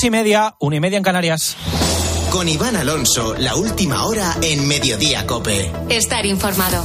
1:30, 1:30 en Canarias. Con Iván Alonso, la última hora en Mediodía COPE. Estar informado.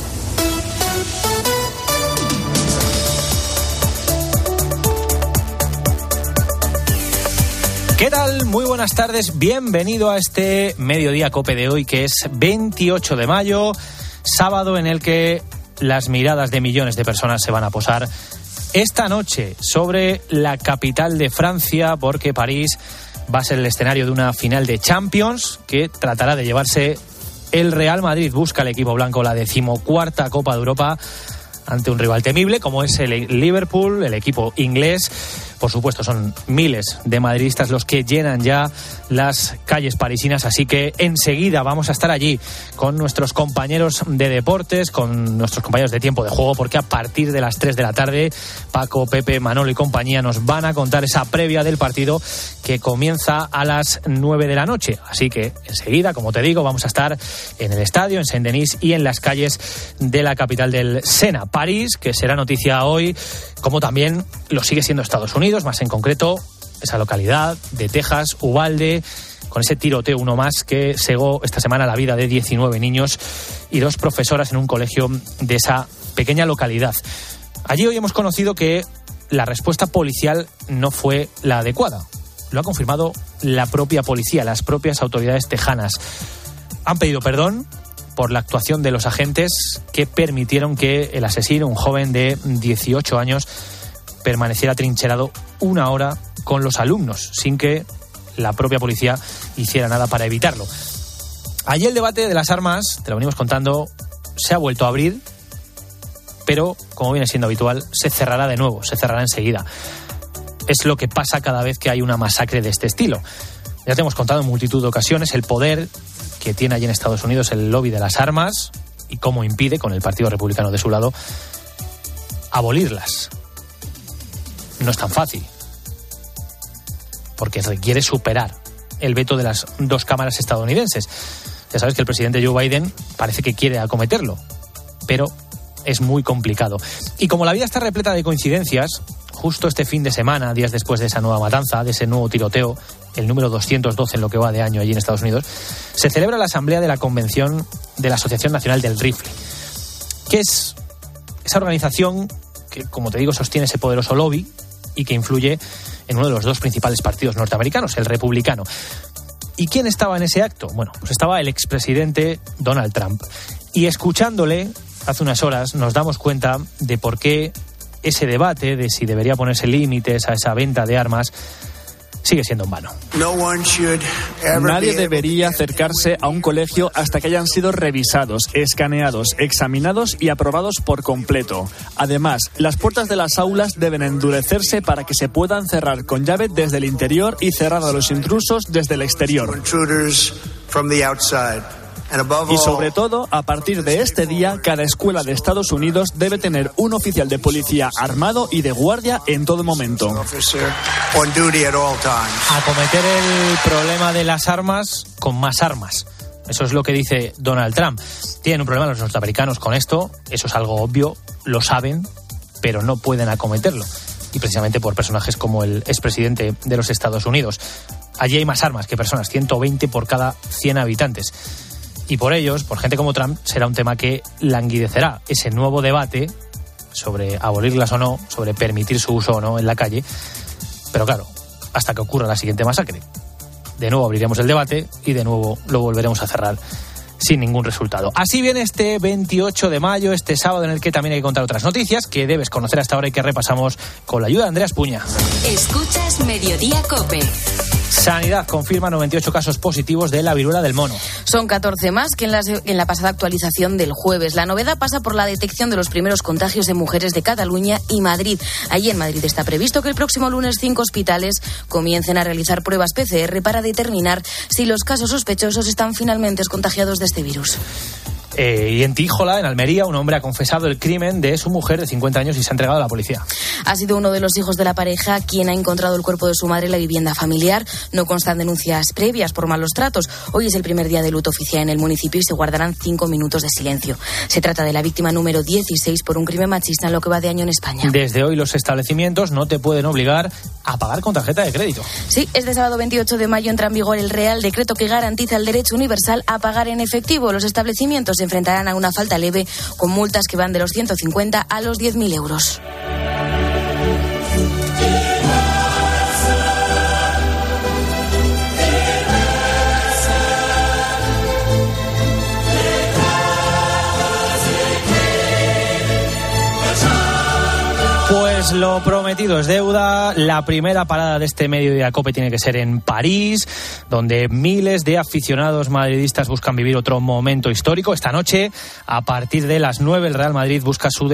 ¿Qué tal? Muy buenas tardes, bienvenido a este Mediodía COPE de hoy, que es 28 de mayo, sábado en el que las miradas de millones de personas se van a posar esta noche sobre la capital de Francia, porque París va a ser el escenario de una final de Champions que tratará de llevarse el Real Madrid. Busca el equipo blanco la 14ª Copa de Europa ante un rival temible como es el Liverpool, el equipo inglés. Por supuesto, son miles de madridistas los que llenan ya las calles parisinas, así que enseguida vamos a estar allí con nuestros compañeros de deportes, con nuestros compañeros de tiempo de juego, porque a partir de las 3 de la tarde, Paco, Pepe, Manolo y compañía nos van a contar esa previa del partido que comienza a las 9 de la noche. Así que enseguida, como te digo, vamos a estar en el estadio, en Saint-Denis y en las calles de la capital del Sena. París, que será noticia hoy, como también lo sigue siendo Estados Unidos, más en concreto esa localidad de Texas, Uvalde, con ese tiroteo, uno más, que cegó esta semana la vida de 19 niños y 2 profesoras en un colegio de esa pequeña localidad. Allí hoy hemos conocido que la respuesta policial no fue la adecuada. Lo ha confirmado la propia policía, las propias autoridades tejanas. Han pedido perdón por la actuación de los agentes que permitieron que el asesino, un joven de 18 años, permaneciera trincherado 1 hora con los alumnos, sin que la propia policía hiciera nada para evitarlo. Allí el debate de las armas, te lo venimos contando, se ha vuelto a abrir, pero, como viene siendo habitual, se cerrará de nuevo, se cerrará enseguida. Es lo que pasa cada vez que hay una masacre de este estilo. Ya te hemos contado en multitud de ocasiones el poder que tiene allí en Estados Unidos el lobby de las armas y cómo impide, con el Partido Republicano de su lado, abolirlas. No es tan fácil, porque requiere superar el veto de las 2 cámaras estadounidenses. Ya sabes que el presidente Joe Biden parece que quiere acometerlo, pero es muy complicado. Y como la vida está repleta de coincidencias, justo este fin de semana, días después de esa nueva matanza, de ese nuevo tiroteo, el número 212 en lo que va de año allí en Estados Unidos, se celebra la asamblea de la convención de la Asociación Nacional del Rifle, que es esa organización que, como te digo, sostiene ese poderoso lobby y que influye en uno de los 2 principales partidos norteamericanos, el republicano. ¿Y quién estaba en ese acto? Bueno, pues estaba el expresidente Donald Trump. Y escuchándole hace unas horas nos damos cuenta de por qué ese debate de si debería ponerse límites a esa venta de armas sigue siendo en vano. Nadie debería acercarse a un colegio hasta que hayan sido revisados, escaneados, examinados y aprobados por completo. Además, las puertas de las aulas deben endurecerse para que se puedan cerrar con llave desde el interior y cerrar a los intrusos desde el exterior. Y sobre todo, a partir de este día, cada escuela de Estados Unidos debe tener un oficial de policía armado y de guardia en todo momento. Acometer el problema de las armas con más armas. Eso es lo que dice Donald Trump. Tienen un problema los norteamericanos con esto, eso es algo obvio, lo saben, pero no pueden acometerlo. Y precisamente por personajes como el expresidente de los Estados Unidos. Allí hay más armas que personas, 120 por cada 100 habitantes. Y por ellos, por gente como Trump, será un tema que languidecerá ese nuevo debate sobre abolirlas o no, sobre permitir su uso o no en la calle. Pero claro, hasta que ocurra la siguiente masacre. De nuevo abriremos el debate y de nuevo lo volveremos a cerrar sin ningún resultado. Así viene este 28 de mayo, este sábado en el que también hay que contar otras noticias que debes conocer hasta ahora y que repasamos con la ayuda de Andreas Puña. Escuchas Mediodía COPE. Sanidad confirma 98 casos positivos de la viruela del mono. Son 14 más que en la pasada actualización del jueves. La novedad pasa por la detección de los primeros contagios en mujeres de Cataluña y Madrid. Allí en Madrid está previsto que el próximo lunes 5 hospitales comiencen a realizar pruebas PCR para determinar si los casos sospechosos están finalmente contagiados de este virus. Y en Tíjola, en Almería, un hombre ha confesado el crimen de su mujer de 50 años y se ha entregado a la policía. Ha sido uno de los hijos de la pareja quien ha encontrado el cuerpo de su madre en la vivienda familiar. No constan denuncias previas por malos tratos. Hoy es el primer día de luto oficial en el municipio y se guardarán 5 minutos de silencio. Se trata de la víctima número 16 por un crimen machista en lo que va de año en España. Desde hoy los establecimientos no te pueden obligar a pagar con tarjeta de crédito. Sí, este sábado 28 de mayo entra en vigor el Real Decreto que garantiza el derecho universal a pagar en efectivo. Los establecimientos se enfrentarán a una falta leve con multas que van de los 150 a los 10.000 euros. Pues lo prometido es deuda. La primera parada de este Mediodía Cope tiene que ser en París, donde miles de aficionados madridistas buscan vivir otro momento histórico. Esta noche, a partir de las 9, el Real Madrid busca su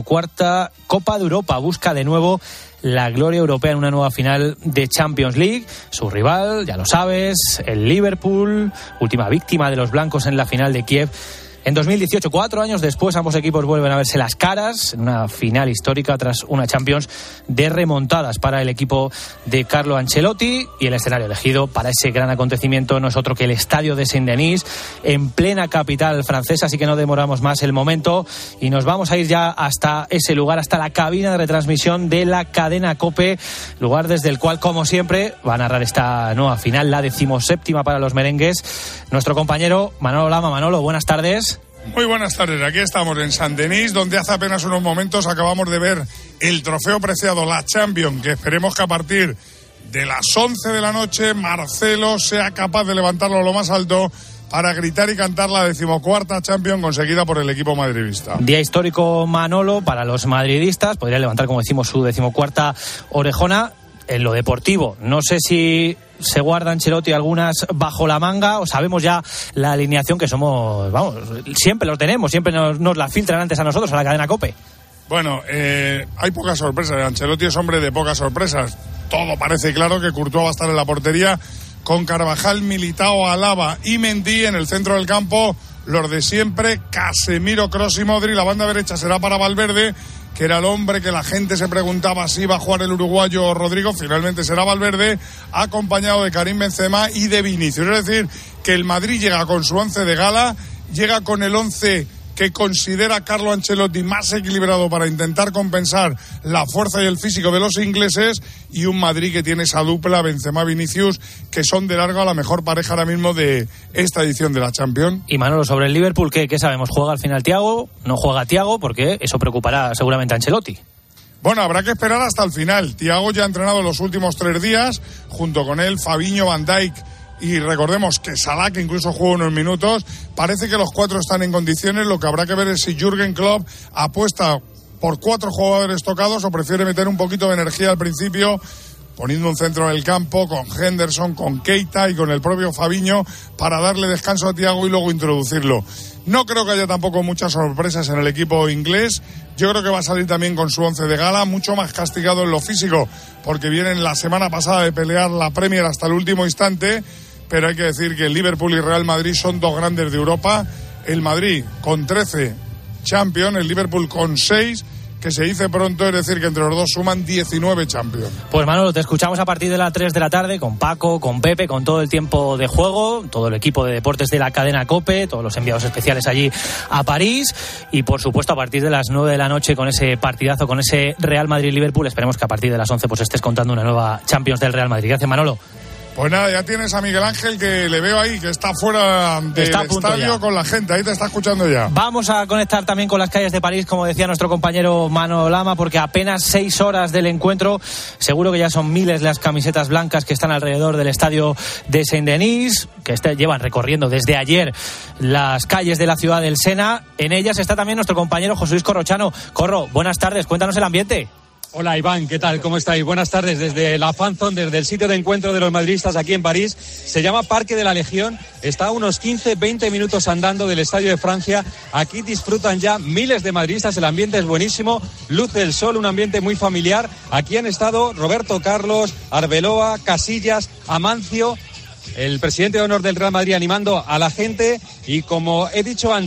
14ª Copa de Europa. Busca de nuevo la gloria europea en una nueva final de Champions League. Su rival, ya lo sabes, el Liverpool, última víctima de los blancos en la final de Kiev. En 2018, 4 años después, ambos equipos vuelven a verse las caras en una final histórica tras una Champions de remontadas para el equipo de Carlo Ancelotti, y el escenario elegido para ese gran acontecimiento no es otro que el estadio de Saint-Denis, en plena capital francesa. Así que no demoramos más el momento y nos vamos a ir ya hasta ese lugar, hasta la cabina de retransmisión de la cadena COPE, lugar desde el cual, como siempre, va a narrar esta nueva final, la 17ª para los merengues, nuestro compañero Manolo Lama. Manolo, buenas tardes. Muy buenas tardes, aquí estamos en Saint-Denis, donde hace apenas unos momentos acabamos de ver el trofeo preciado, la Champions, que esperemos que a partir de las 11 de la noche Marcelo sea capaz de levantarlo a lo más alto para gritar y cantar la 14ª Champions conseguida por el equipo madridista. Día histórico, Manolo, para los madridistas. Podría levantar, como decimos, su 14ª orejona. En lo deportivo, no sé si se guarda Ancelotti algunas bajo la manga o sabemos ya la alineación, que somos, vamos, siempre lo tenemos, siempre nos la filtran antes a nosotros, a la cadena COPE. Bueno, hay pocas sorpresas. Ancelotti es hombre de pocas sorpresas. Todo parece claro que Courtois va a estar en la portería, con Carvajal, Militao, Alaba y Mendy en el centro del campo. Los de siempre, Casemiro, Kroos y Modric. La banda derecha será para Valverde, que era el hombre que la gente se preguntaba si iba a jugar el uruguayo Rodrigo. Finalmente será Valverde, acompañado de Karim Benzema y de Vinicius. Es decir, que el Madrid llega con su 11 de gala, llega con el 11 que considera Carlo Ancelotti más equilibrado para intentar compensar la fuerza y el físico de los ingleses, y un Madrid que tiene esa dupla Benzema-Vinicius, que son de largo la mejor pareja ahora mismo de esta edición de la Champions. Y Manolo, sobre el Liverpool, ¿qué sabemos? ¿Juega al final Thiago? ¿No juega Thiago? Porque eso preocupará seguramente a Ancelotti. Bueno, habrá que esperar hasta el final. Thiago ya ha entrenado los últimos 3 días, junto con él Fabinho, Van Dijk y recordemos que Salah, que incluso jugó unos minutos. Parece que los 4 están en condiciones. Lo que habrá que ver es si Jürgen Klopp apuesta por 4 jugadores tocados o prefiere meter un poquito de energía al principio, poniendo un centro del campo con Henderson, con Keita y con el propio Fabinho para darle descanso a Thiago y luego introducirlo. No creo que haya tampoco muchas sorpresas en el equipo inglés. Yo creo que va a salir también con su 11 de gala, mucho más castigado en lo físico, porque vienen la semana pasada de pelear la Premier hasta el último instante. Pero hay que decir que el Liverpool y Real Madrid son 2 grandes de Europa. El Madrid con 13 Champions, el Liverpool con 6, que se dice pronto, es decir, que entre los dos suman 19 Champions. Pues Manolo, te escuchamos a partir de las 3 de la tarde con Paco, con Pepe, con todo el tiempo de juego, todo el equipo de deportes de la cadena COPE, todos los enviados especiales allí a París, y por supuesto a partir de las 9 de la noche con ese partidazo, con ese Real Madrid-Liverpool. Esperemos que a partir de las 11 pues estés contando una nueva Champions del Real Madrid. Gracias, Manolo. Pues nada, ya tienes a Miguel Ángel, que le veo ahí, que está fuera del estadio con la gente, ahí te está escuchando ya. Vamos a conectar también con las calles de París, como decía nuestro compañero Manolo Lama, porque apenas 6 horas del encuentro, seguro que ya son miles las camisetas blancas que están alrededor del estadio de Saint-Denis, que llevan recorriendo desde ayer las calles de la ciudad del Sena. En ellas está también nuestro compañero José Luis Corrochano. Corro, buenas tardes, cuéntanos el ambiente. Hola Iván, ¿qué tal? ¿Cómo estáis? Buenas tardes desde la Fan Zone, desde el sitio de encuentro de los madridistas aquí en París. Se llama Parque de la Legión, está a unos 15-20 minutos andando del Estadio de Francia. Aquí disfrutan ya miles de madridistas, el ambiente es buenísimo, luce el sol, un ambiente muy familiar. Aquí han estado Roberto Carlos, Arbeloa, Casillas, Amancio, el presidente de honor del Real Madrid, animando a la gente. Y como he dicho antes,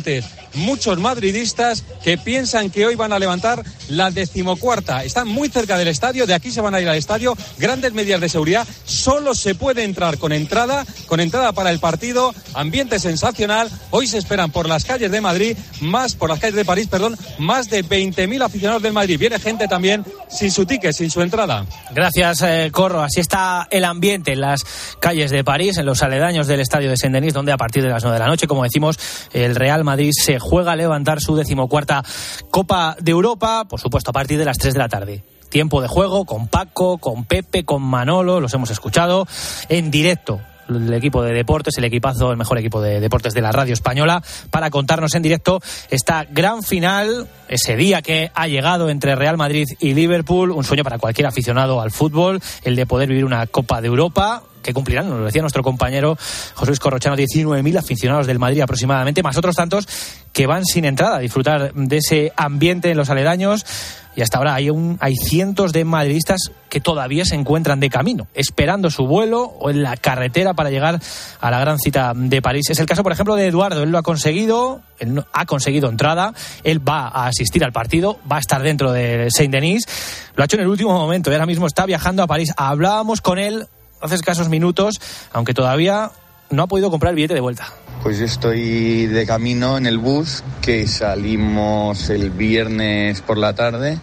muchos madridistas que piensan que hoy van a levantar la 14ª. Están muy cerca del estadio, de aquí se van a ir al estadio, grandes medidas de seguridad, solo se puede entrar con entrada para el partido, ambiente sensacional. Hoy se esperan por las calles de Madrid, por las calles de París, más de 20.000 aficionados del Madrid. Viene gente también sin su ticket, sin su entrada. Gracias, Corro. Así está el ambiente en las calles de París, en los aledaños del estadio de Saint-Denis, donde a partir de las 9 de la noche, como decimos, el Real Madrid se juega a levantar su 14ª Copa de Europa, por supuesto a partir de las 3 de la tarde. Tiempo de juego con Paco, con Pepe, con Manolo, los hemos escuchado en directo. El equipo de deportes, el equipazo, el mejor equipo de deportes de la radio española, para contarnos en directo esta gran final, ese día que ha llegado entre Real Madrid y Liverpool, un sueño para cualquier aficionado al fútbol, el de poder vivir una Copa de Europa, que cumplirán, nos lo decía nuestro compañero José Luis Corrochano, 19.000 aficionados del Madrid aproximadamente, más otros tantos que van sin entrada a disfrutar de ese ambiente en los aledaños. Y hasta ahora hay cientos de madridistas que todavía se encuentran de camino, esperando su vuelo o en la carretera para llegar a la gran cita de París. Es el caso, por ejemplo, de Eduardo. Él lo ha conseguido, ha conseguido entrada, él va a asistir al partido, va a estar dentro de Saint-Denis. Lo ha hecho en el último momento y ahora mismo está viajando a París. Hablábamos con él hace escasos minutos, aunque todavía no ha podido comprar el billete de vuelta. Pues yo estoy de camino en el bus, que salimos el viernes por la tarde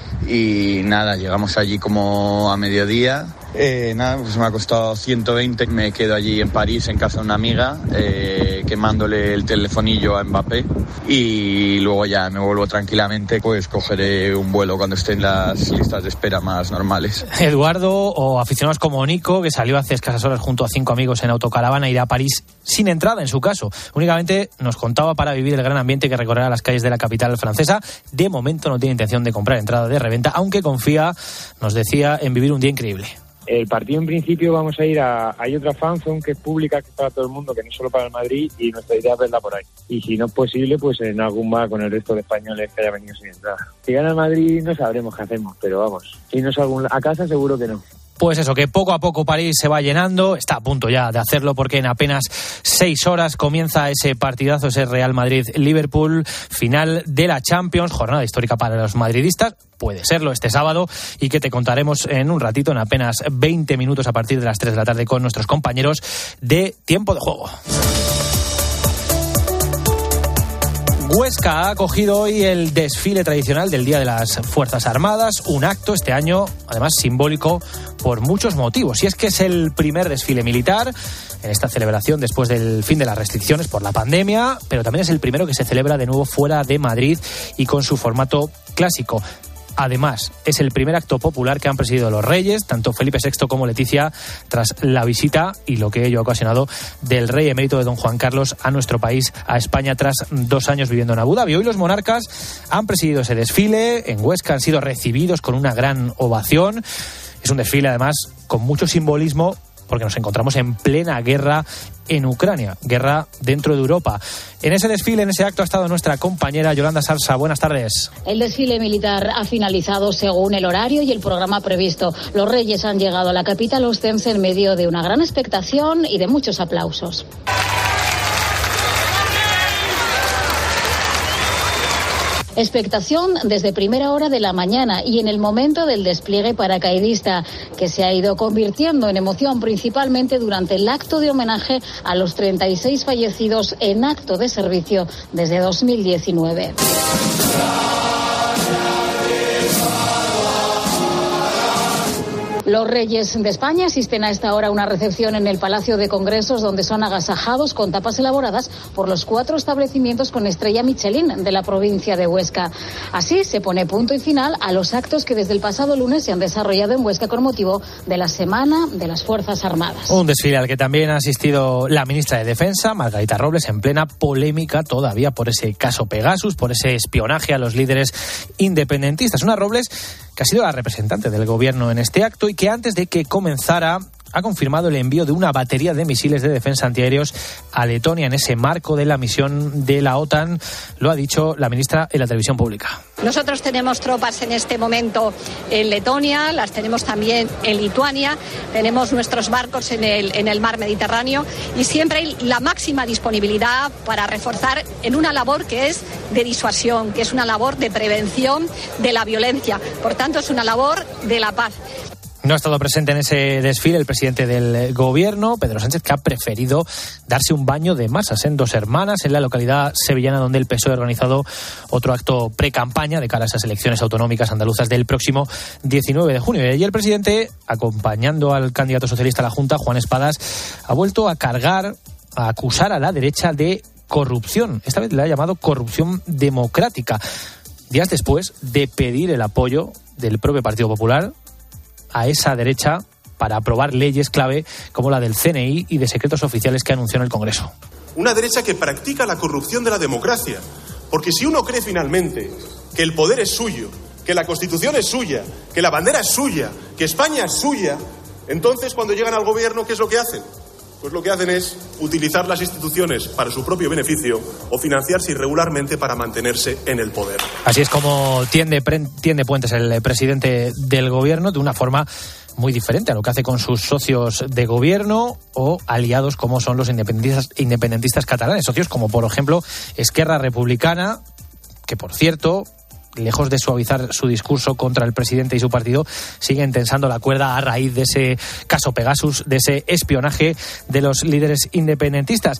y nada, llegamos allí como a mediodía. Pues me ha costado 120, me quedo allí en París en casa de una amiga, quemándole el telefonillo a Mbappé, y luego ya me vuelvo tranquilamente, pues cogeré un vuelo cuando esté en las listas de espera más normales. Eduardo, o aficionados como Nico, que salió hace escasas horas junto a 5 amigos en autocaravana, irá a París sin entrada en su caso. Únicamente nos contaba para vivir el gran ambiente que recorrerá las calles de la capital francesa. De momento no tiene intención de comprar entrada de reventa, aunque confía, nos decía, en vivir un día increíble. El partido, en principio, vamos a ir hay otra fanzone que es pública, que es para todo el mundo, que no es solo para el Madrid, y nuestra idea es verla por ahí. Y si no es posible, pues en algún bar con el resto de españoles que haya venido sin entrada. Si gana el Madrid no sabremos qué hacemos, pero vamos, irnos a casa seguro que no. Pues eso, que poco a poco París se va llenando, está a punto ya de hacerlo, porque en apenas 6 horas comienza ese partidazo, ese Real Madrid-Liverpool, final de la Champions, jornada histórica para los madridistas, puede serlo este sábado, y que te contaremos en un ratito, en apenas 20 minutos a partir de las 3 de la tarde, con nuestros compañeros de Tiempo de Juego. Huesca ha acogido hoy el desfile tradicional del Día de las Fuerzas Armadas, un acto este año, además simbólico, por muchos motivos. Y es que es el primer desfile militar en esta celebración después del fin de las restricciones por la pandemia, pero también es el primero que se celebra de nuevo fuera de Madrid y con su formato clásico. Además, es el primer acto popular que han presidido los reyes, tanto Felipe VI como Leticia, tras la visita y lo que ello ha ocasionado del rey emérito de don Juan Carlos a nuestro país, a España, tras 2 años viviendo en Abu Dhabi. Hoy los monarcas han presidido ese desfile en Huesca, han sido recibidos con una gran ovación. Es un desfile, además, con mucho simbolismo, porque nos encontramos en plena guerra en Ucrania, guerra dentro de Europa. En ese desfile, en ese acto, ha estado nuestra compañera Yolanda Sarsa. Buenas tardes. El desfile militar ha finalizado según el horario y el programa previsto. Los reyes han llegado a la capital ostense en medio de una gran expectación y de muchos aplausos. Expectación desde primera hora de la mañana y en el momento del despliegue paracaidista, que se ha ido convirtiendo en emoción principalmente durante el acto de homenaje a los 36 fallecidos en acto de servicio desde 2019. Los reyes de España asisten a esta hora a una recepción en el Palacio de Congresos, donde son agasajados con tapas elaboradas por los 4 establecimientos con estrella Michelin de la provincia de Huesca. Así se pone punto y final a los actos que desde el pasado lunes se han desarrollado en Huesca con motivo de la Semana de las Fuerzas Armadas. Un desfile al que también ha asistido la ministra de Defensa, Margarita Robles, en plena polémica todavía por ese caso Pegasus, por ese espionaje a los líderes independentistas. Una Robles que ha sido la representante del gobierno en este acto y que antes de que comenzara ha confirmado el envío de una batería de misiles de defensa antiaéreos a Letonia en ese marco de la misión de la OTAN. Lo ha dicho la ministra en la televisión pública. Nosotros tenemos tropas en este momento en Letonia, las tenemos también en Lituania, tenemos nuestros barcos en el mar Mediterráneo y siempre hay la máxima disponibilidad para reforzar en una labor que es de disuasión, que es una labor de prevención de la violencia. Por tanto, es una labor de la paz. No ha estado presente en ese desfile el presidente del gobierno, Pedro Sánchez, que ha preferido darse un baño de masas en Dos Hermanas, en la localidad sevillana, donde el PSOE ha organizado otro acto pre-campaña de cara a esas elecciones autonómicas andaluzas del próximo 19 de junio. Y allí el presidente, acompañando al candidato socialista a la Junta, Juan Espadas, ha vuelto a acusar a la derecha de corrupción. Esta vez le ha llamado corrupción democrática, días después de pedir el apoyo del propio Partido Popular a esa derecha para aprobar leyes clave como la del CNI y de secretos oficiales que anunció en el Congreso. Una derecha que practica la corrupción de la democracia, porque si uno cree finalmente que el poder es suyo, que la Constitución es suya, que la bandera es suya, que España es suya, entonces cuando llegan al gobierno, ¿qué es lo que hacen? Pues lo que hacen es utilizar las instituciones para su propio beneficio o financiarse irregularmente para mantenerse en el poder. Así es como tiende puentes el presidente del gobierno, de una forma muy diferente a lo que hace con sus socios de gobierno o aliados como son los independentistas catalanes, socios como por ejemplo Esquerra Republicana, que por cierto, lejos de suavizar su discurso contra el presidente y su partido, siguen tensando la cuerda a raíz de ese caso Pegasus, de ese espionaje de los líderes independentistas.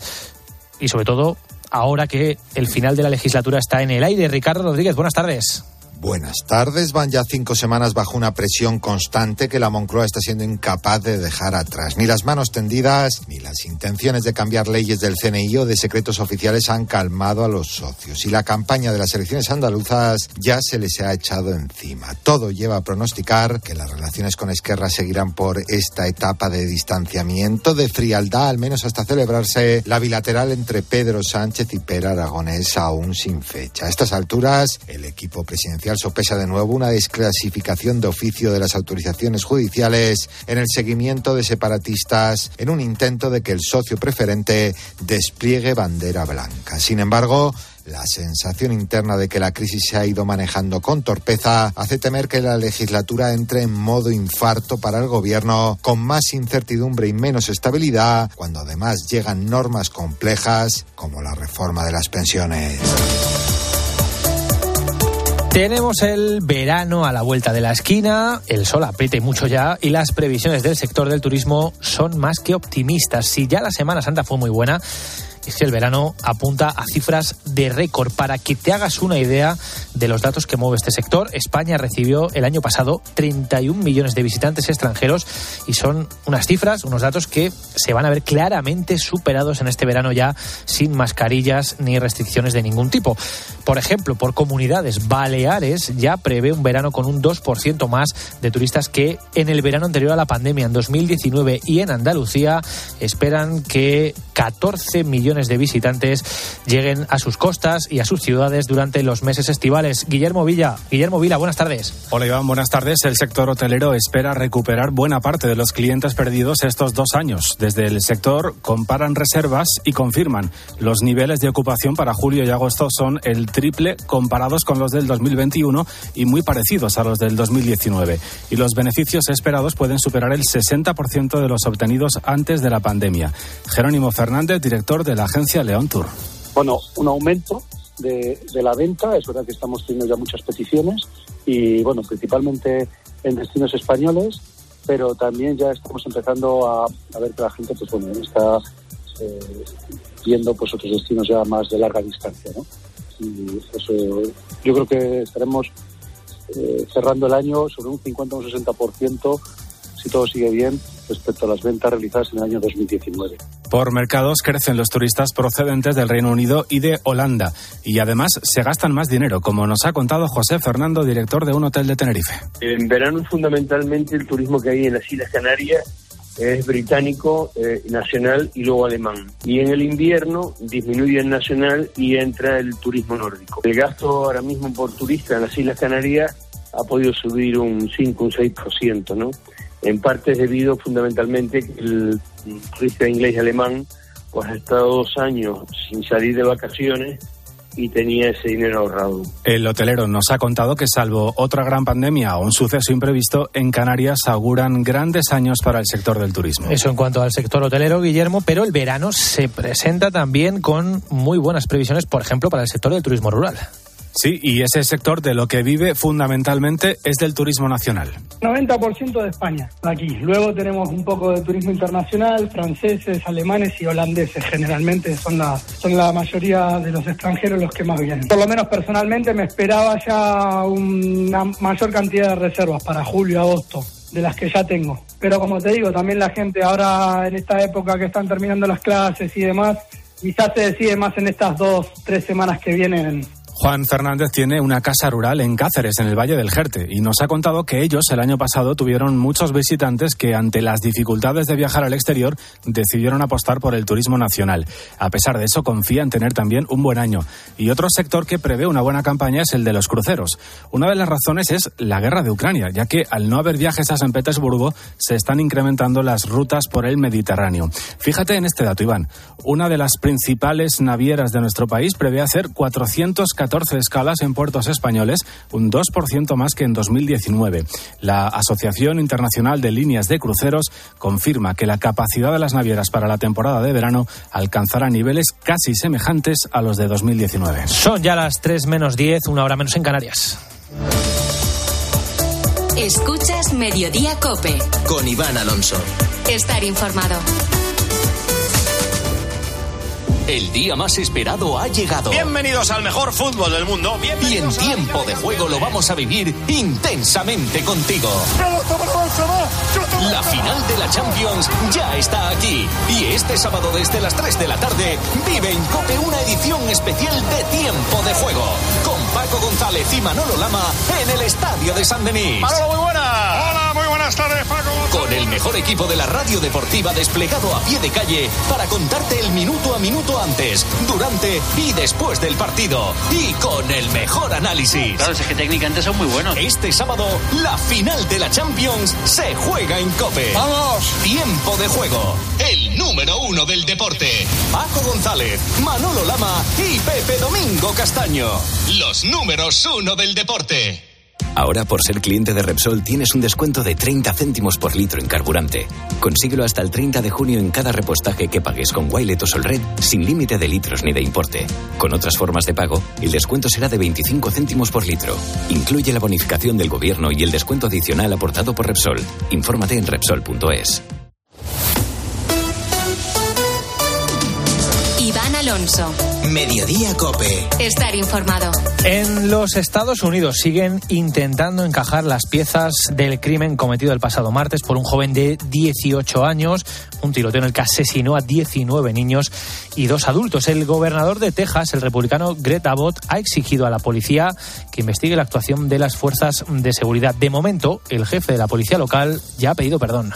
Y sobre todo, ahora que el final de la legislatura está en el aire. Ricardo Rodríguez, buenas tardes. Buenas tardes. Van ya 5 semanas bajo una presión constante que la Moncloa está siendo incapaz de dejar atrás. Ni las manos tendidas, ni las intenciones de cambiar leyes del CNI o de secretos oficiales han calmado a los socios. Y la campaña de las elecciones andaluzas ya se les ha echado encima. Todo lleva a pronosticar que las relaciones con Esquerra seguirán por esta etapa de distanciamiento, de frialdad, al menos hasta celebrarse la bilateral entre Pedro Sánchez y Pere Aragonés, aún sin fecha. A estas alturas, el equipo presidencial sopesa de nuevo una desclasificación de oficio de las autorizaciones judiciales en el seguimiento de separatistas en un intento de que el socio preferente despliegue bandera blanca. Sin embargo, la sensación interna de que la crisis se ha ido manejando con torpeza hace temer que la legislatura entre en modo infarto para el gobierno, con más incertidumbre y menos estabilidad, cuando además llegan normas complejas como la reforma de las pensiones. Tenemos el verano a la vuelta de la esquina, el sol apriete mucho ya y las previsiones del sector del turismo son más que optimistas. Si ya la Semana Santa fue muy buena, es que el verano apunta a cifras de récord. Para que te hagas una idea de los datos que mueve este sector, España recibió el año pasado 31 millones de visitantes extranjeros y son unas cifras, unos datos que se van a ver claramente superados en este verano ya sin mascarillas ni restricciones de ningún tipo. Por ejemplo, por comunidades, Baleares ya prevé un verano con un 2% más de turistas que en el verano anterior a la pandemia, en 2019, y en Andalucía esperan que 14 millones de visitantes lleguen a sus costas y a sus ciudades durante los meses estivales. Guillermo Vila, buenas tardes. Hola Iván, buenas tardes. El sector hotelero espera recuperar buena parte de los clientes perdidos estos 2 años. Desde el sector comparan reservas y confirman los niveles de ocupación para julio y agosto son el triple comparados con los del 2021 y muy parecidos a los del 2019. Y los beneficios esperados pueden superar el 60% de los obtenidos antes de la pandemia. Jerónimo Fernández, director de la agencia León Tour. Bueno, un aumento de la venta, es verdad que estamos teniendo ya muchas peticiones y bueno, principalmente en destinos españoles, pero también ya estamos empezando a ver que la gente pues bueno está viendo pues otros destinos ya más de larga distancia, ¿no? Y eso, yo creo que estaremos cerrando el año sobre un 50 o un 60%, si todo sigue bien, respecto a las ventas realizadas en el año 2019. Por mercados crecen los turistas procedentes del Reino Unido y de Holanda y además se gastan más dinero, como nos ha contado José Fernando, director de un hotel de Tenerife. En verano fundamentalmente el turismo que hay en las Islas Canarias es británico, nacional y luego alemán. Y en el invierno disminuye el nacional y entra el turismo nórdico. El gasto ahora mismo por turista en las Islas Canarias ha podido subir un 5, un 6%, ¿no? En parte es debido fundamentalmente que el turista inglés y alemán pues ha estado 2 años sin salir de vacaciones y tenía ese dinero ahorrado. El hotelero nos ha contado que, salvo otra gran pandemia o un suceso imprevisto, en Canarias auguran grandes años para el sector del turismo. Eso en cuanto al sector hotelero, Guillermo, pero el verano se presenta también con muy buenas previsiones, por ejemplo, para el sector del turismo rural. Sí, y ese sector de lo que vive fundamentalmente es del turismo nacional. 90% de España, aquí. Luego tenemos un poco de turismo internacional, franceses, alemanes y holandeses. Generalmente son la mayoría de los extranjeros los que más vienen. Por lo menos personalmente me esperaba ya una mayor cantidad de reservas para julio, agosto, de las que ya tengo. Pero como te digo, también la gente ahora en esta época que están terminando las clases y demás, quizás se decide más en estas 2-3 semanas que vienen. Juan Fernández tiene una casa rural en Cáceres, en el Valle del Jerte, y nos ha contado que ellos el año pasado tuvieron muchos visitantes que, ante las dificultades de viajar al exterior, decidieron apostar por el turismo nacional. A pesar de eso, confía en tener también un buen año. Y otro sector que prevé una buena campaña es el de los cruceros. Una de las razones es la guerra de Ucrania, ya que al no haber viajes a San Petersburgo, se están incrementando las rutas por el Mediterráneo. Fíjate en este dato, Iván. Una de las principales navieras de nuestro país prevé hacer 414 escalas en puertos españoles, un 2% más que en 2019. La Asociación Internacional de Líneas de Cruceros confirma que la capacidad de las navieras para la temporada de verano alcanzará niveles casi semejantes a los de 2019. Son ya las 3:10, 1 hora menos en Canarias. Escuchas Mediodía COPE. Con Iván Alonso. Estar informado. El día más esperado ha llegado. Bienvenidos al mejor fútbol del mundo. Y en tiempo de juego lo vamos a vivir intensamente contigo. La final de la Champions ya está aquí. Y este sábado desde las 3 de la tarde vive en COPE una edición especial de Tiempo de Juego. Con Paco González y Manolo Lama en el Estadio de San Denis. Manolo, muy buenas. Hola, muy buenas tardes, Paco González. Con el mejor equipo de la radio deportiva desplegado a pie de calle para contarte el minuto a minuto antes, durante y después del partido. Y con el mejor análisis. Claro, es que técnicamente son muy buenos. Este sábado, la final de la Champions se juega en COPE. ¡Vamos! Tiempo de Juego. El número 1 del deporte. Paco González, Manolo Lama y Pepe Domingo Castaño. Los números 1 del deporte. Ahora, por ser cliente de Repsol, tienes un descuento de 30 céntimos por litro en carburante. Consíguelo hasta el 30 de junio en cada repostaje que pagues con Wilet o Solred, sin límite de litros ni de importe. Con otras formas de pago, el descuento será de 25 céntimos por litro. Incluye la bonificación del gobierno y el descuento adicional aportado por Repsol. Infórmate en Repsol.es. Iván Alonso. Mediodía COPE. Estar informado. En los Estados Unidos siguen intentando encajar las piezas del crimen cometido el pasado martes por un joven de 18 años, un tiroteo en el que asesinó a 19 niños y 2 adultos. El gobernador de Texas, el republicano Greg Abbott, ha exigido a la policía que investigue la actuación de las fuerzas de seguridad. De momento, el jefe de la policía local ya ha pedido perdón.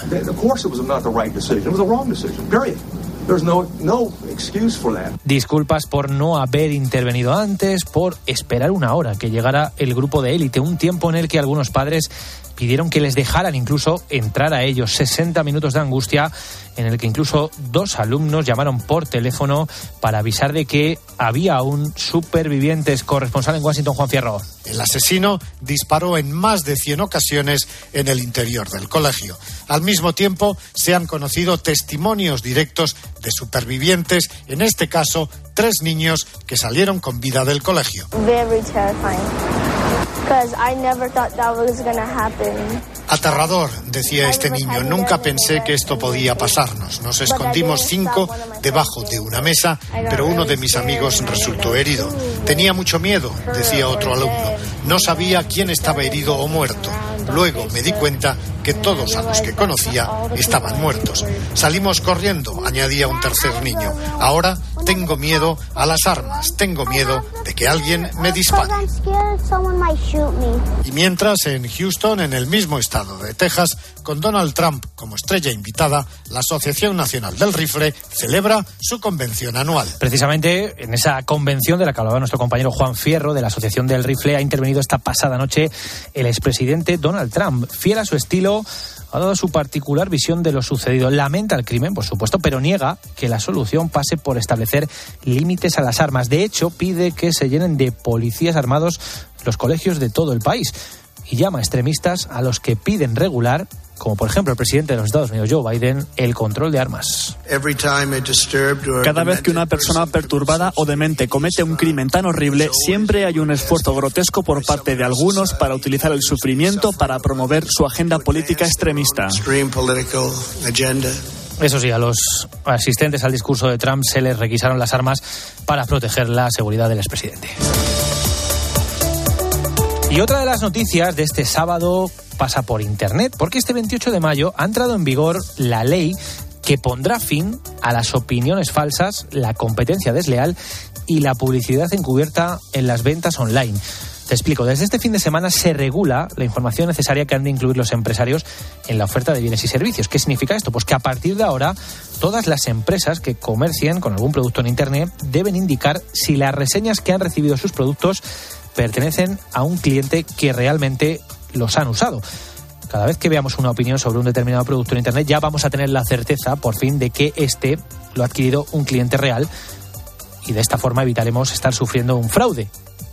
Disculpas por no haber intervenido antes, por esperar una hora que llegara el grupo de élite, un tiempo en el que algunos padres pidieron que les dejaran incluso entrar a ellos. 60 minutos de angustia en el que incluso 2 alumnos llamaron por teléfono para avisar de que había aún supervivientes. Corresponsal en Washington, Juan Fierro. El asesino disparó en más de 100 ocasiones en el interior del colegio. Al mismo tiempo, se han conocido testimonios directos de supervivientes, en este caso, 3 niños que salieron con vida del colegio. Very terrifying. Because I never thought that was going to happen. Aterrador, decía este niño. Nunca pensé que esto podía pasarnos. Nos escondimos 5 debajo de una mesa, pero uno de mis amigos resultó herido. Tenía mucho miedo, decía otro alumno. No sabía quién estaba herido o muerto. Luego me di cuenta que todos a los que conocía estaban muertos. Salimos corriendo, añadía un tercer niño. Ahora tengo miedo a las armas, tengo miedo de que alguien me dispare. Y mientras, en Houston, en el mismo estado de Texas, con Donald Trump como estrella invitada, la Asociación Nacional del Rifle celebra su convención anual. Precisamente en esa convención de la que hablaba nuestro compañero Juan Fierro, de la Asociación del Rifle, ha intervenido esta pasada noche el expresidente Donald Trump. Fiel a su estilo, ha dado su particular visión de lo sucedido. Lamenta el crimen, por supuesto, pero niega que la solución pase por establecer límites a las armas. De hecho, pide que se llenen de policías armados los colegios de todo el país y llama a extremistas a los que piden regular, como por ejemplo el presidente de los Estados Unidos, Joe Biden, el control de armas. Cada vez que una persona perturbada o demente comete un crimen tan horrible, siempre hay un esfuerzo grotesco por parte de algunos para utilizar el sufrimiento para promover su agenda política extremista. Eso sí, a los asistentes al discurso de Trump se les requisaron las armas para proteger la seguridad del expresidente. Y otra de las noticias de este sábado pasa por Internet, porque este 28 de mayo ha entrado en vigor la ley que pondrá fin a las opiniones falsas, la competencia desleal y la publicidad encubierta en las ventas online. Te explico, desde este fin de semana se regula la información necesaria que han de incluir los empresarios en la oferta de bienes y servicios. ¿Qué significa esto? Pues que a partir de ahora todas las empresas que comercien con algún producto en Internet deben indicar si las reseñas que han recibido sus productos pertenecen a un cliente que realmente los han usado. Cada vez que veamos una opinión sobre un determinado producto en Internet ya vamos a tener la certeza, por fin, de que este lo ha adquirido un cliente real y de esta forma evitaremos estar sufriendo un fraude,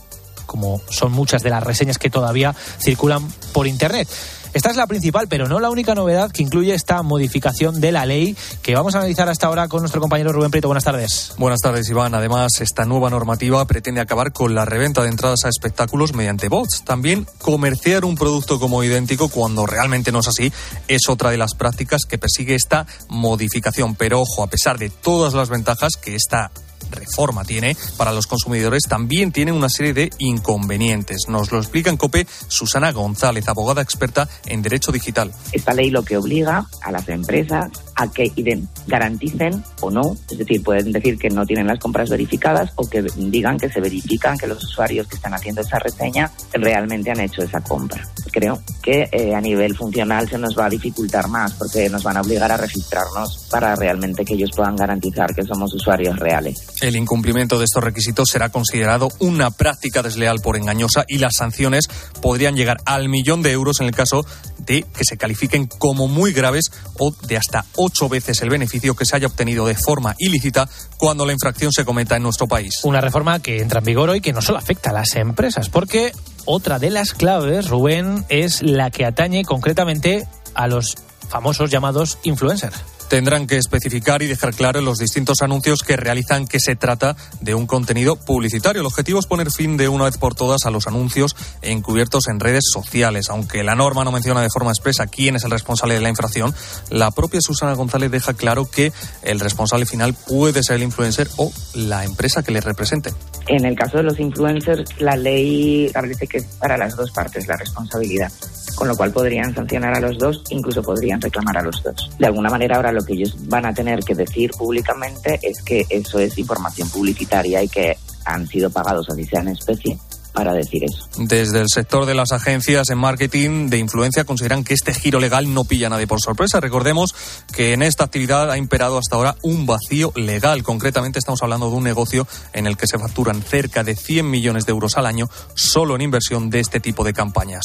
como son muchas de las reseñas que todavía circulan por Internet. Esta es la principal, pero no la única novedad que incluye esta modificación de la ley que vamos a analizar hasta ahora con nuestro compañero Rubén Prieto. Buenas tardes. Buenas tardes, Iván. Además, esta nueva normativa pretende acabar con la reventa de entradas a espectáculos mediante bots. También comerciar un producto como idéntico cuando realmente no es así es otra de las prácticas que persigue esta modificación. Pero ojo, a pesar de todas las ventajas que esta reforma tiene para los consumidores, también tiene una serie de inconvenientes. Nos lo explica en COPE Susana González, abogada experta en Derecho Digital. Esta ley lo que obliga a las empresas a que garanticen o no, es decir, pueden decir que no tienen las compras verificadas o que digan que se verifican que los usuarios que están haciendo esa reseña realmente han hecho esa compra. Creo que a nivel funcional se nos va a dificultar más porque nos van a obligar a registrarnos para realmente que ellos puedan garantizar que somos usuarios reales. El incumplimiento de estos requisitos será considerado una práctica desleal por engañosa y las sanciones podrían llegar al 1.000.000 de euros en el caso de que se califiquen como muy graves o de hasta 8 veces el beneficio que se haya obtenido de forma ilícita cuando la infracción se cometa en nuestro país. Una reforma que entra en vigor hoy que no solo afecta a las empresas, porque otra de las claves, Rubén, es la que atañe concretamente a los famosos llamados influencers. Tendrán que especificar y dejar claro en los distintos anuncios que realizan que se trata de un contenido publicitario. El objetivo es poner fin de una vez por todas a los anuncios encubiertos en redes sociales. Aunque la norma no menciona de forma expresa quién es el responsable de la infracción, la propia Susana González deja claro que el responsable final puede ser el influencer o la empresa que le represente. En el caso de los influencers, la ley establece que es para las dos partes la responsabilidad, con lo cual podrían sancionar a los dos, incluso podrían reclamar a los dos. De alguna manera, ahora lo que ellos van a tener que decir públicamente es que eso es información publicitaria y que han sido pagados, así sea en especie, para decir eso. Desde el sector de las agencias en marketing de influencia consideran que este giro legal no pilla a nadie por sorpresa. Recordemos que en esta actividad ha imperado hasta ahora un vacío legal. Concretamente estamos hablando de un negocio en el que se facturan cerca de 100 millones de euros al año solo en inversión de este tipo de campañas.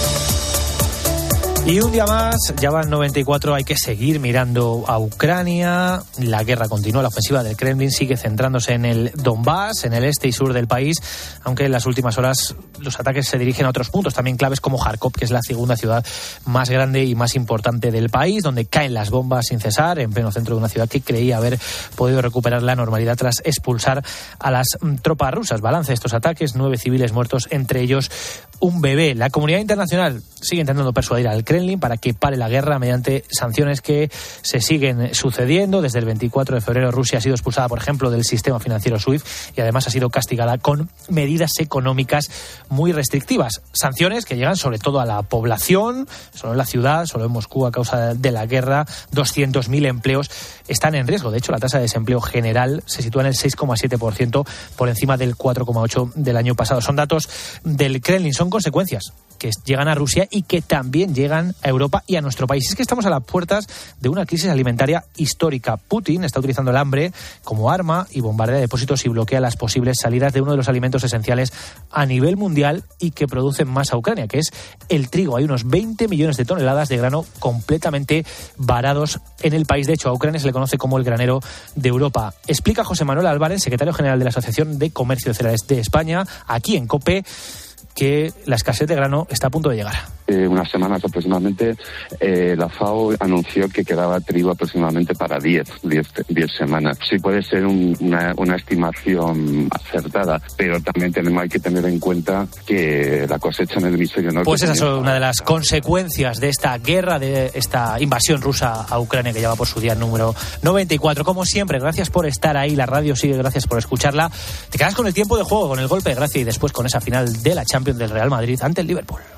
Y un día más, ya van 94, hay que seguir mirando a Ucrania. La guerra continúa, la ofensiva del Kremlin sigue centrándose en el Donbass, en el este y sur del país, aunque en las últimas horas los ataques se dirigen a otros puntos también claves como Kharkov, que es la segunda ciudad más grande y más importante del país, donde caen las bombas sin cesar, en pleno centro de una ciudad que creía haber podido recuperar la normalidad tras expulsar a las tropas rusas. Balance de estos ataques, 9 civiles muertos, entre ellos un bebé. La comunidad internacional sigue intentando persuadir al Kremlin para que pare la guerra mediante sanciones que se siguen sucediendo. Desde el 24 de febrero Rusia ha sido expulsada, por ejemplo, del sistema financiero SWIFT y además ha sido castigada con medidas económicas muy restrictivas. Sanciones que llegan sobre todo a la población, solo en la ciudad, solo en Moscú a causa de la guerra, 200.000 empleos están en riesgo. De hecho, la tasa de desempleo general se sitúa en el 6,7% por encima del 4,8% del año pasado. Son datos del Kremlin, son consecuencias que llegan a Rusia y que también llegan llegan a Europa y a nuestro país. Es que estamos a las puertas de una crisis alimentaria histórica. Putin está utilizando el hambre como arma y bombardea depósitos y bloquea las posibles salidas de uno de los alimentos esenciales a nivel mundial y que producen más a Ucrania, que es el trigo. Hay unos 20 millones de toneladas de grano completamente varados en el país. De hecho, a Ucrania se le conoce como el granero de Europa. Explica José Manuel Álvarez, secretario general de la Asociación de Comercio de Cereales de España, aquí en COPE, que la escasez de grano está a punto de llegar. Unas semanas aproximadamente, la FAO anunció que quedaba trigo aproximadamente para 10 semanas. Sí puede ser una estimación acertada, pero también hay que tener en cuenta que la cosecha en el hemisferio norte... Pues esa es una de las consecuencias de esta guerra, de esta invasión rusa a Ucrania, que lleva por su día número 94. Como siempre, gracias por estar ahí, la radio sigue, gracias por escucharla. Te quedas con el tiempo de juego, con el golpe de gracia y después con esa final de la Champions del Real Madrid ante el Liverpool.